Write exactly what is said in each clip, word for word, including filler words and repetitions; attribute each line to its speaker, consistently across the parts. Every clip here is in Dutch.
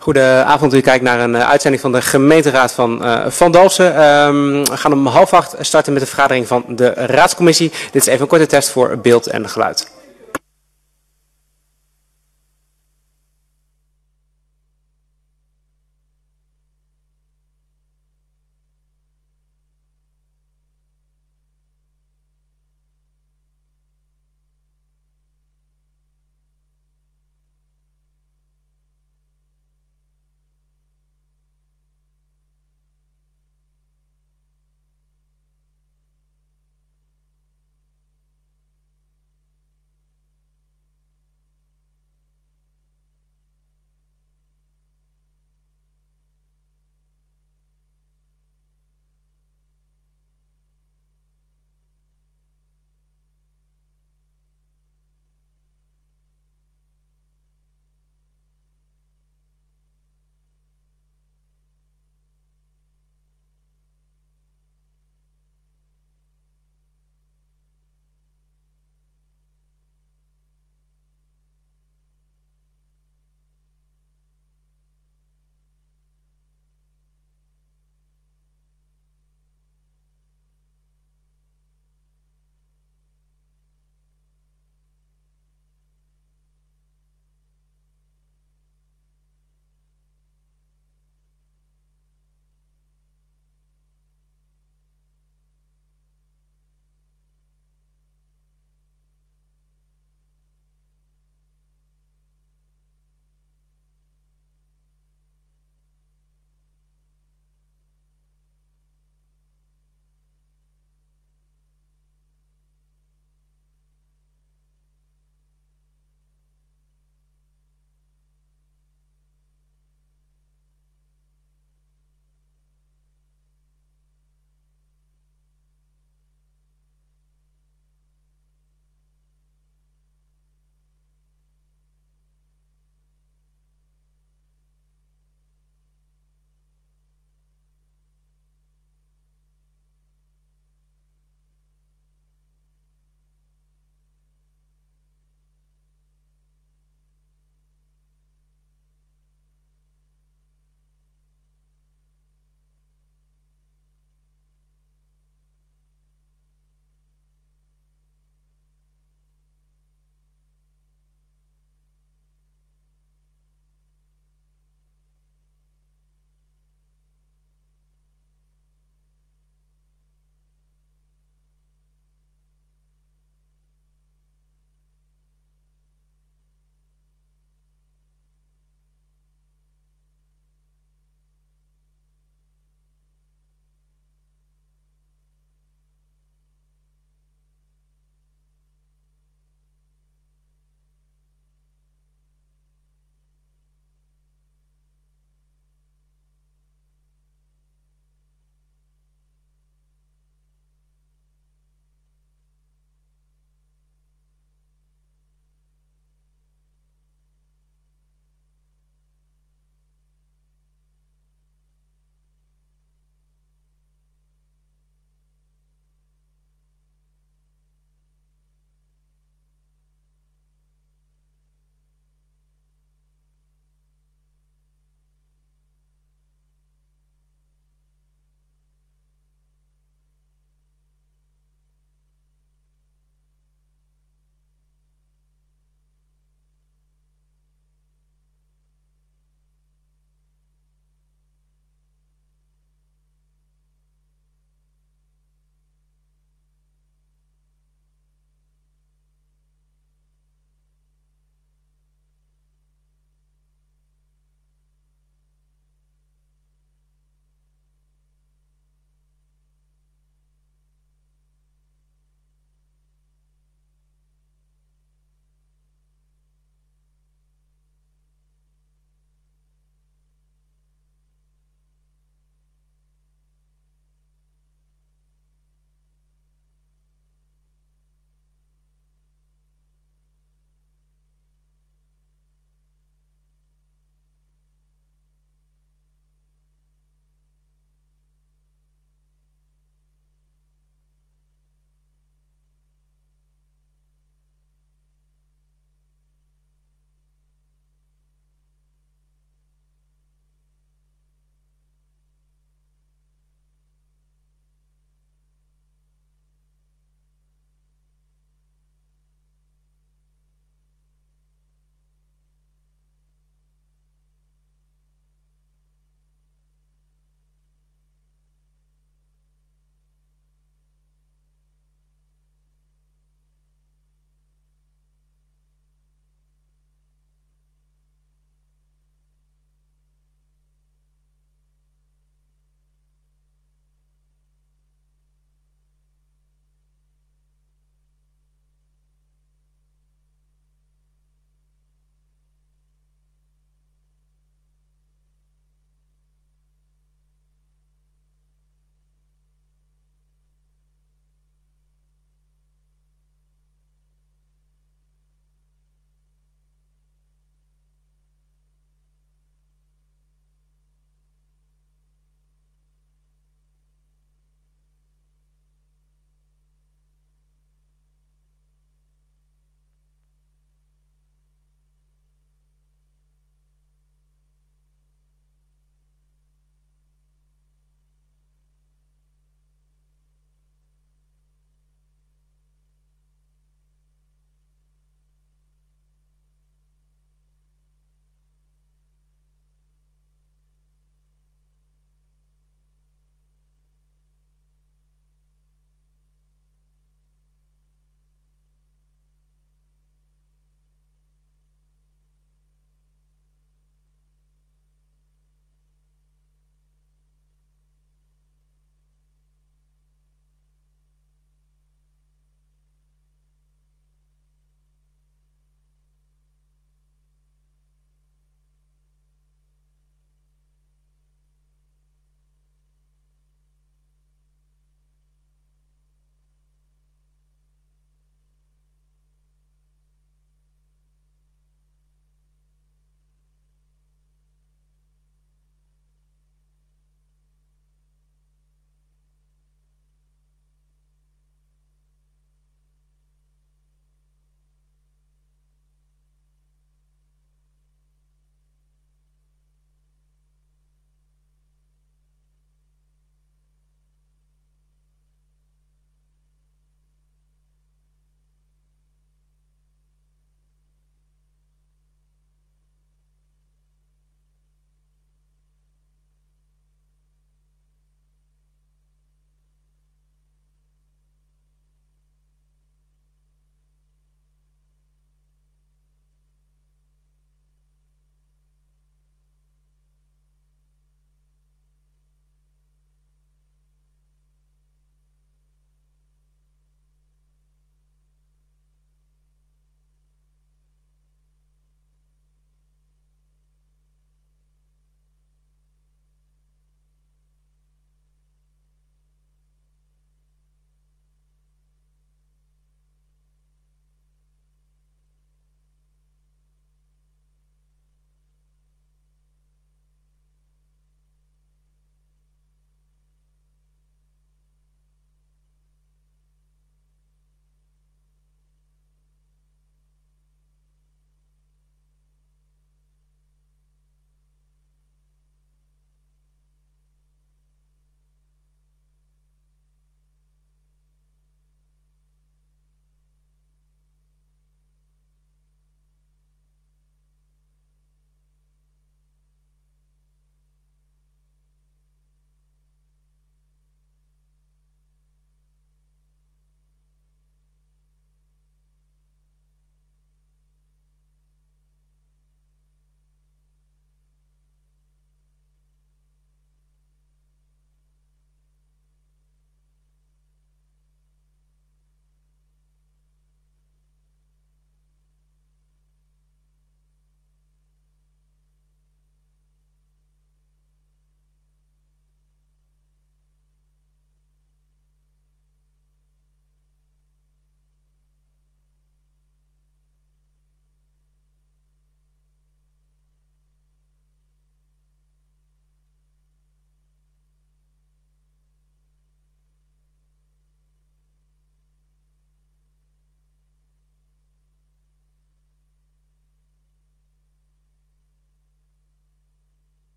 Speaker 1: Goedenavond, u kijkt naar een uh, uitzending van de gemeenteraad van uh, Van Dalfsen. Um, we gaan om half acht starten met de vergadering van de raadscommissie. Dit is even een korte test voor beeld en geluid.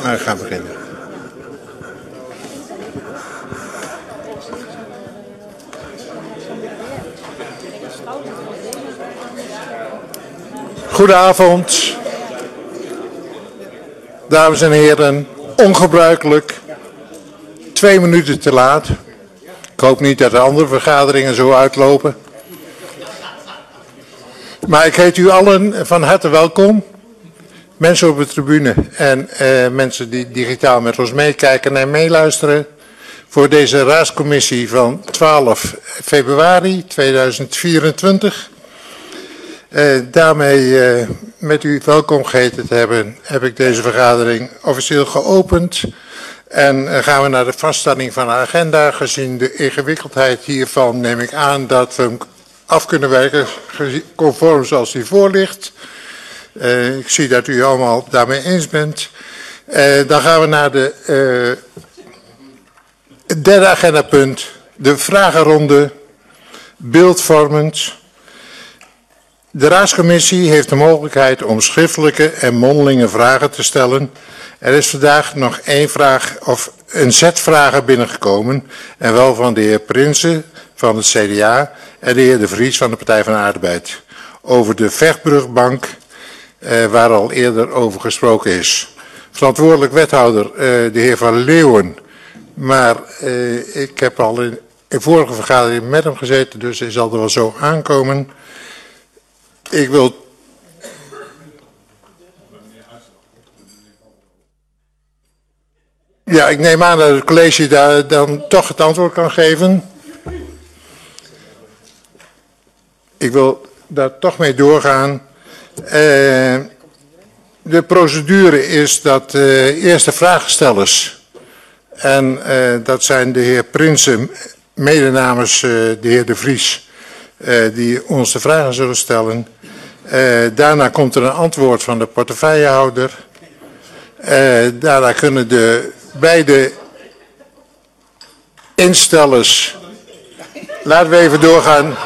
Speaker 2: aan gaan beginnen. Goedenavond, dames en heren. Ongebruikelijk, twee minuten te laat. Ik hoop niet dat de andere vergaderingen zo uitlopen. Maar ik heet u allen van harte welkom. Mensen op de tribune en uh, mensen die digitaal met ons meekijken en meeluisteren. Voor deze raadscommissie van twaalf februari tweeduizend vierentwintig. Uh, daarmee uh, met u welkom geheten te hebben, heb ik deze vergadering officieel geopend. En uh, gaan we naar de vaststelling van de agenda. Gezien de ingewikkeldheid hiervan neem ik aan dat we hem af kunnen werken conform zoals die voor ligt. Uh, ik zie dat u allemaal daarmee eens bent. Uh, dan gaan we naar de uh, derde agendapunt. De vragenronde, beeldvormend. De raadscommissie heeft de mogelijkheid om schriftelijke en mondelinge vragen te stellen. Er is vandaag nog één vraag of een set vragen binnengekomen. En wel van de heer Prinsen van het C D A en de heer De Vries van de Partij van de Arbeid. Over de Vechtbrugbank, eh, waar al eerder over gesproken is. Verantwoordelijk wethouder, eh, de heer Van Leeuwen. Maar eh, ik heb al in, in vorige vergadering met hem gezeten, dus hij zal er wel zo aankomen. Ik wil... Ja, ik neem aan dat het college daar dan toch het antwoord kan geven. Ik wil daar toch mee doorgaan. Uh, de procedure is dat uh, eerst de vraagstellers, en uh, dat zijn de heer Prinsen, mede namens uh, de heer De Vries, uh, die ons de vragen zullen stellen. Uh, daarna komt er een antwoord van de portefeuillehouder. Uh, daarna kunnen de beide instellers... Laten we even doorgaan.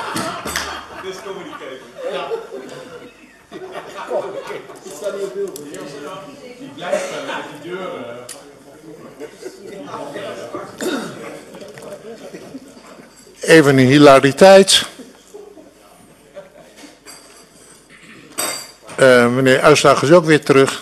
Speaker 2: Even een hilariteit. Uh, meneer Uitslag is ook weer terug.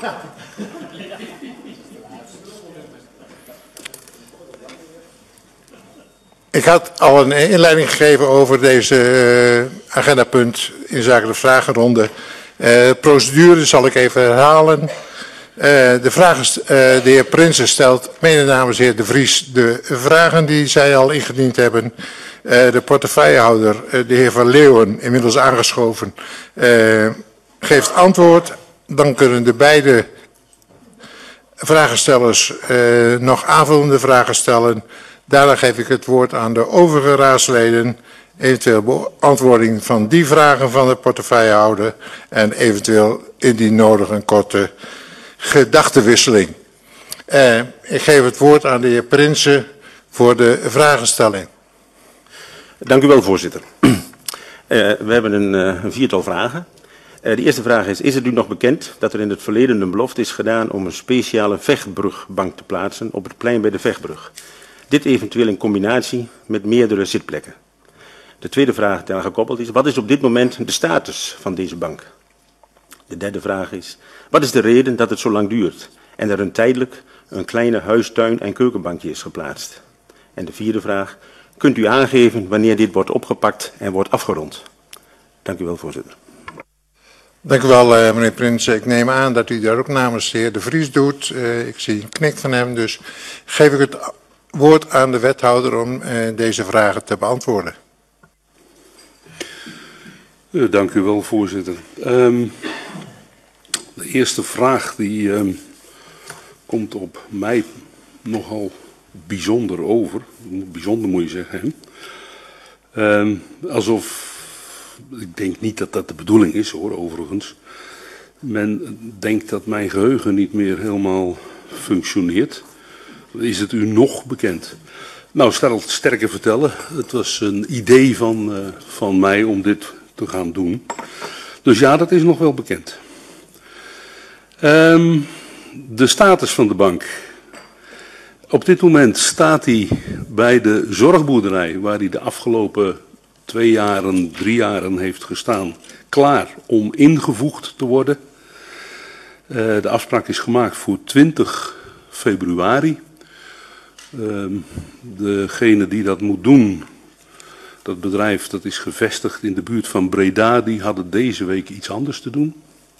Speaker 2: Ik had al een inleiding gegeven over deze uh, agendapunt in zaken de vragenronde. Uh, procedure zal ik even herhalen. Uh, de, vragen, uh, de heer Prinsen stelt mede namens de heer De Vries de vragen die zij al ingediend hebben. Uh, de portefeuillehouder, uh, de heer Van Leeuwen, inmiddels aangeschoven, uh, geeft antwoord. Dan kunnen de beide vragenstellers uh, nog aanvullende vragen stellen. Daarna geef ik het woord aan de overige raadsleden, eventueel beantwoording van die vragen van de portefeuillehouder en eventueel indien nodig een korte gedachtenwisseling. Uh, ik geef het woord aan de heer Prinsen voor de vragenstelling.
Speaker 3: Dank u wel, voorzitter. Uh, we hebben een, uh, een viertal vragen. Uh, de eerste vraag is, is het u nog bekend dat er in het verleden een belofte is gedaan om een speciale vechtbrugbank te plaatsen op het plein bij de Vechtbrug? Dit eventueel in combinatie met meerdere zitplekken. De tweede vraag die aan gekoppeld is, wat is op dit moment de status van deze bank? De derde vraag is, wat is de reden dat het zo lang duurt en er een tijdelijk een kleine huistuin- en keukenbankje is geplaatst? En de vierde vraag, kunt u aangeven wanneer dit wordt opgepakt en wordt afgerond? Dank u wel, voorzitter.
Speaker 2: Dank u wel, uh, meneer Prins. Ik neem aan dat u daar ook namens de heer De Vries doet. Uh, ik zie een knik van hem, dus geef ik het woord aan de wethouder om uh, deze vragen te beantwoorden.
Speaker 4: Uh, dank u wel, voorzitter. Um, de eerste vraag die um, komt op mij nogal bijzonder over. Bijzonder moet je zeggen. Hè? Um, alsof, ik denk niet dat dat de bedoeling is hoor, overigens. Men denkt dat mijn geheugen niet meer helemaal functioneert. Is het u nog bekend? Nou, ik zal het sterker vertellen. Het was een idee van, uh, van mij om dit te gaan doen. Dus ja, dat is nog wel bekend. Um, de status van de bank. Op dit moment staat hij bij de zorgboerderij, waar hij de afgelopen twee jaren, drie jaren heeft gestaan, klaar om ingevoegd te worden. Uh, de afspraak is gemaakt voor twintig februari. Uh, degene die dat moet doen, dat bedrijf dat is gevestigd in de buurt van Breda, die hadden deze week iets anders te doen.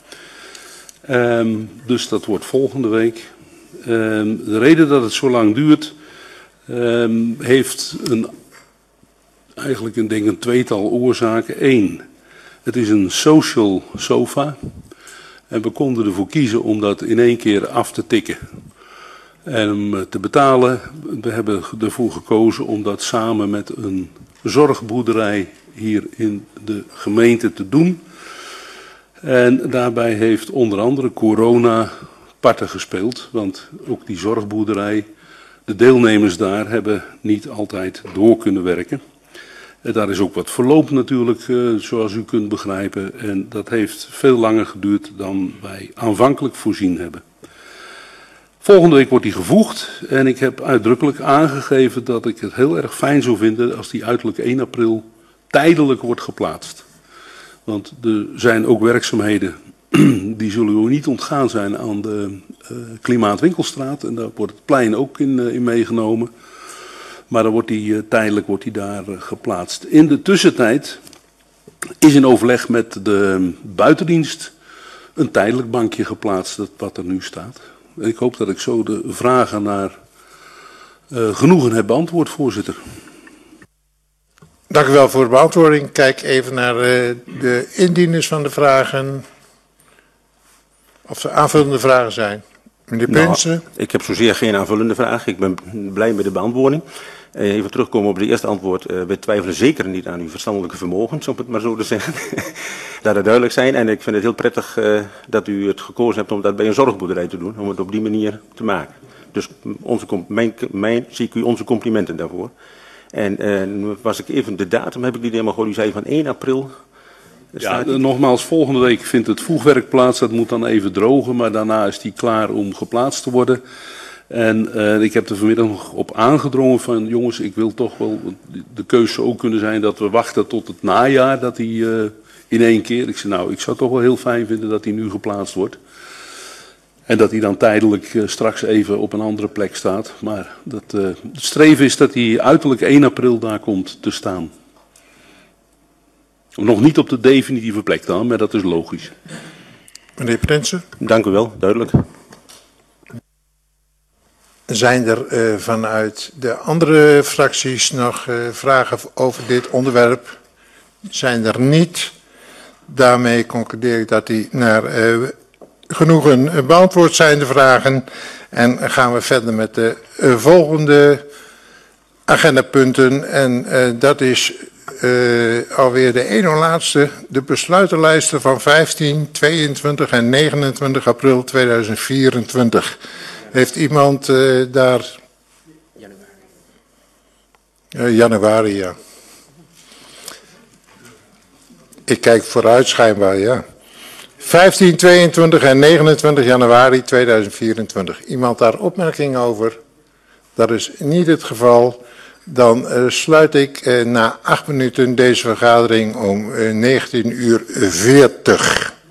Speaker 4: Uh, dus dat wordt volgende week. Uh, de reden dat het zo lang duurt, uh, heeft een, eigenlijk een, denk een tweetal oorzaken. Eén, het is een social sofa. En we konden ervoor kiezen om dat in één keer af te tikken. En om te betalen, we hebben ervoor gekozen om dat samen met een zorgboerderij hier in de gemeente te doen. En daarbij heeft onder andere corona parten gespeeld, want ook die zorgboerderij, de deelnemers daar hebben niet altijd door kunnen werken. En daar is ook wat verloop natuurlijk, uh, zoals u kunt begrijpen. En dat heeft veel langer geduurd dan wij aanvankelijk voorzien hebben. Volgende week wordt die gevoegd en ik heb uitdrukkelijk aangegeven dat ik het heel erg fijn zou vinden als die uiterlijk één april tijdelijk wordt geplaatst. Want er zijn ook werkzaamheden die zullen u niet ontgaan zijn aan de uh, Klimaatwinkelstraat. En daar wordt het plein ook in, uh, in meegenomen. Maar dan wordt die, uh, tijdelijk wordt die daar uh, geplaatst. In de tussentijd is in overleg met de buitendienst een tijdelijk bankje geplaatst, dat, wat er nu staat. En ik hoop dat ik zo de vragen naar uh, genoegen heb beantwoord, voorzitter.
Speaker 2: Dank u wel voor de beantwoording. Kijk even naar uh, de indieners van de vragen. Of er aanvullende vragen zijn. Meneer Prinsen.
Speaker 3: Nou, ik heb zozeer geen aanvullende vraag. Ik ben blij met de beantwoording. Uh, even terugkomen op de eerste antwoord. Uh, wij twijfelen zeker niet aan uw verstandelijke vermogens, om het maar zo te zeggen. Dat het duidelijk zijn. En ik vind het heel prettig uh, dat u het gekozen hebt om dat bij een zorgboerderij te doen. Om het op die manier te maken. Dus onze, mijn, mijn, zie ik u onze complimenten daarvoor. En uh, was ik even de datum, heb ik die helemaal gehoord. U zei van één april.
Speaker 4: Ja, nogmaals, volgende week vindt het voegwerk plaats. Dat moet dan even drogen, maar daarna is die klaar om geplaatst te worden. En uh, ik heb er vanmiddag nog op aangedrongen van, jongens, ik wil toch wel, de keuze zou ook kunnen zijn dat we wachten tot het najaar, dat die uh, in één keer, ik zei nou, ik zou toch wel heel fijn vinden dat die nu geplaatst wordt. En dat hij dan tijdelijk uh, straks even op een andere plek staat. Maar dat, uh, het streven is dat hij uiterlijk één april daar komt te staan. Nog niet op de definitieve plek dan, maar dat is logisch.
Speaker 2: Meneer Prinsen.
Speaker 3: Dank u wel, duidelijk.
Speaker 2: Zijn er uh, vanuit de andere fracties nog uh, vragen over dit onderwerp? Zijn er niet. Daarmee concludeer ik dat die naar uh, genoegen beantwoord zijn, de vragen. En gaan we verder met de uh, volgende agendapunten. En uh, dat is uh, alweer de ene laatste, de besluitenlijsten van vijftien, tweeëntwintig en negenentwintig april tweeduizend vierentwintig. Heeft iemand uh, daar... Januari. Uh, januari, ja. Ik kijk vooruit schijnbaar, ja. vijftien, tweeëntwintig en negenentwintig januari tweeduizend vierentwintig. Iemand daar opmerking over? Dat is niet het geval. Dan uh, sluit ik uh, na acht minuten deze vergadering om uh, negentien uur veertig.